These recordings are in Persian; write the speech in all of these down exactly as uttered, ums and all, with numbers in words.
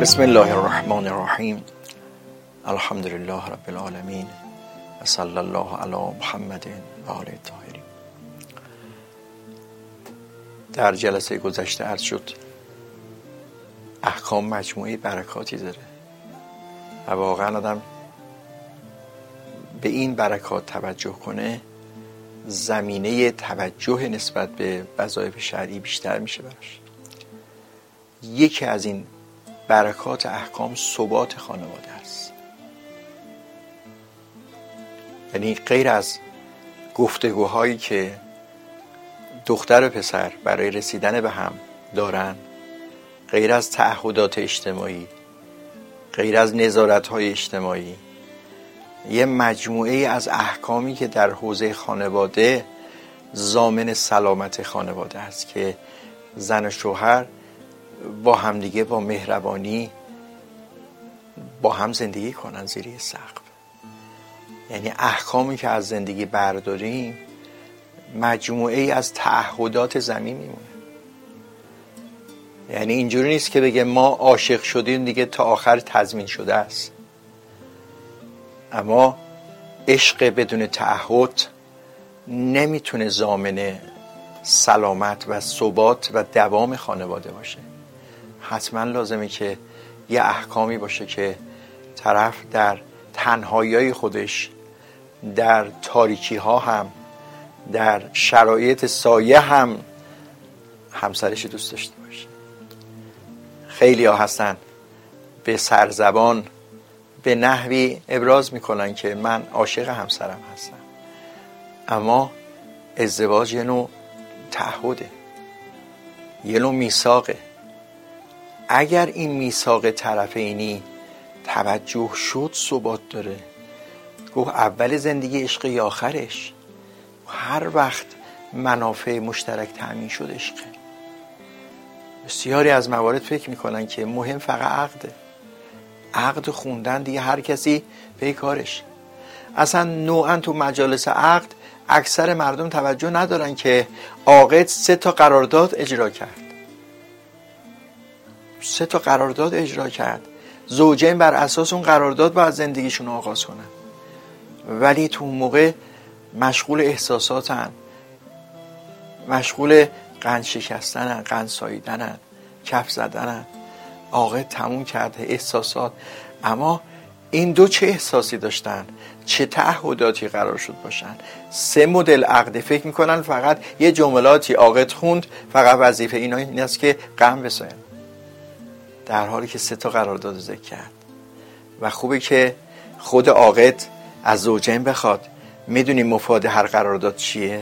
بسم الله الرحمن الرحیم. الحمد لله رب العالمین و صلی الله علی محمد و آله الطاهرین. در جلسه گذشته عرض شد احکام مجموعه برکاتی داره و واقعا آدم به این برکات توجه کنه، زمینه توجه نسبت به وظایف شرعی بیشتر میشه براش. یکی از این برکات احکام ثبات خانواده است. یعنی غیر از گفتگوهایی که دختر و پسر برای رسیدن به هم دارن، غیر از تعهدات اجتماعی، غیر از نظارت‌های اجتماعی، یه مجموعه از احکامی که در حوزه خانواده ضامن سلامت خانواده است که زن و شوهر با همدیگه با مهربانی با هم زندگی کنن زیر یه سقف. یعنی احکامی که از زندگی برداریم مجموعه ای از تعهدات زمین میمونه. یعنی اینجوری نیست که بگه ما عاشق شدیم دیگه تا آخر تضمین شده است. اما عشق بدون تعهد نمیتونه ضامن سلامت و ثبات و دوام خانواده باشه. حتما لازمه که یه احکامی باشه که طرف در تنهایی خودش، در تاریکی ها هم، در شرایط سایه هم همسرش دوست داشته باشه. خیلی ها هستن به سرزبان به نحوی ابراز میکنن که من عاشق همسرم هستم، اما ازدواج یه نوع تعهده، یه نوع میثاقه. اگر این میثاق طرفینی توجه شد ثبات داره. گفت اول زندگی عشق یا آخرش؟ هر وقت منافع مشترک تأمین شد عشقه. بسیاری از موارد فکر میکنن که مهم فقط عقده. عقد خوندن دیگه هر کسی به کارش. اصلا نوعا تو مجالس عقد اکثر مردم توجه ندارن که عاقد سه تا قرارداد اجرا کرد. سه تا قرارداد اجرا کرد. زوجین بر اساس اون قرارداد باید زندگیشون آغاز کنن. ولی تو اون موقع مشغول احساساتن، مشغول قند شکستنن، قند ساییدنن، کف زدنن. عاقد تموم کرده احساسات. اما این دو چه احساسی داشتن؟ چه تعهداتی قرار شد باشن؟ سه مدل عقد. فکر میکنن فقط یه جملاتی عاقد خوند فقط وظیفه اینا این است که غم بسازن، در حالی که سه تا قرارداد ذکر کرد. و خوبه که خود عاقد از زوجین بخواد. میدونی مفاد هر قرارداد چیه؟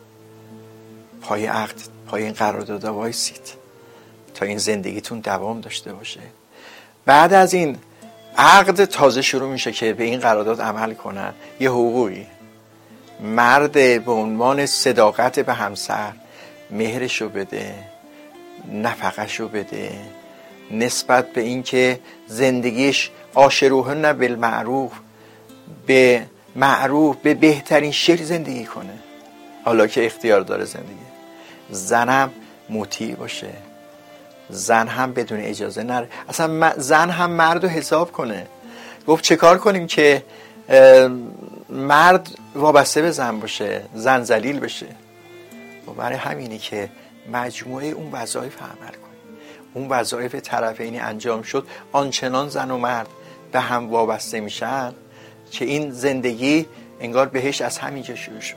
پای عقد، پای این قرارداد وایسید تا این زندگیتون دوام داشته باشه. بعد از این عقد تازه شروع میشه که به این قرارداد عمل کنن. یه حقوقی مرد به عنوان صداقت به همسر مهرشو بده، نفقهشو بده، نسبت به این که زندگیش عاشروهن بالمعروف، به معروف به بهترین شکل زندگی کنه، حالا که اختیار داره زندگی. زنم مطیع باشه، زن هم بدون اجازه نره. اصلا زن هم مرد رو حساب کنه. گفت چه کار کنیم که مرد وابسته به زن باشه، زن ذلیل بشه؟ و برای همینی که مجموعه اون وظایف عمل کنیم. اون وظایف طرفینی انجام شد، آنچنان زن و مرد به هم وابسته میشن که این زندگی انگار بهش از همینجا شروع شد.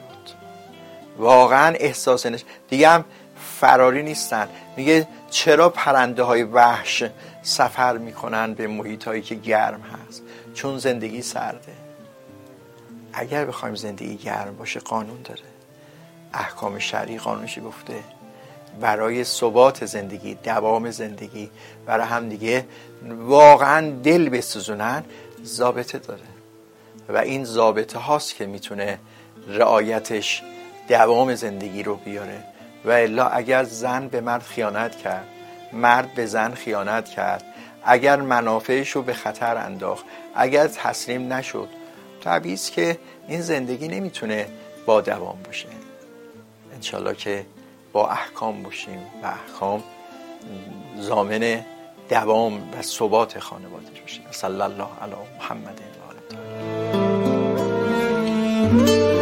واقعا احساس نش... دیگه هم فراری نیستن. میگه چرا پرنده های وحش سفر میکنن به محیط هایی که گرم هست؟ چون زندگی سرده. اگر بخوایم زندگی گرم باشه قانون داره. احکام شرعی قانونشی گفته برای ثبات زندگی، دوام زندگی، برای هم دیگه واقعا دل بسوزونن ضابطه داره. و این ضابطه هاست که میتونه رعایتش دوام زندگی رو بیاره. و الا اگر زن به مرد خیانت کرد، مرد به زن خیانت کرد، اگر منافعش رو به خطر انداخت، اگر تسلیم نشد، طبیعی است که این زندگی نمیتونه با دوام باشه. انشالله که با احکام باشیم و احکام ضامن دوام و ثبات خانواده‌اش باشه. صلی الله علی محمد و آله الطاهرین.